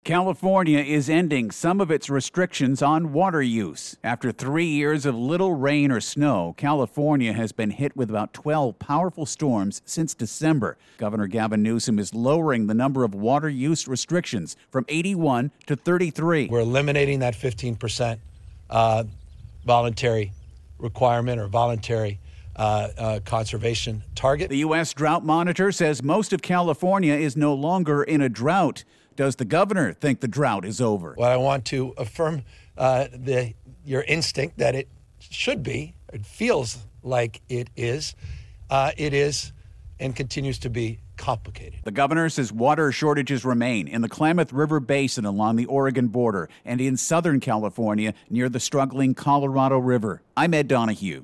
California is ending some of its restrictions on water use. After 3 years of little rain or snow, California has been hit with about 12 powerful storms since December. Governor Gavin Newsom is lowering the number of water use restrictions from 81 to 33. We're eliminating that 15% voluntary requirement or voluntary conservation target. The U.S. Drought Monitor says most of California is no longer in a drought. Does the governor think the drought is over? Well, I want to affirm your instinct that it should be. It feels like it is. It is and continues to be complicated. The governor says water shortages remain in the Klamath River Basin along the Oregon border and in Southern California near the struggling Colorado River. I'm Ed Donahue.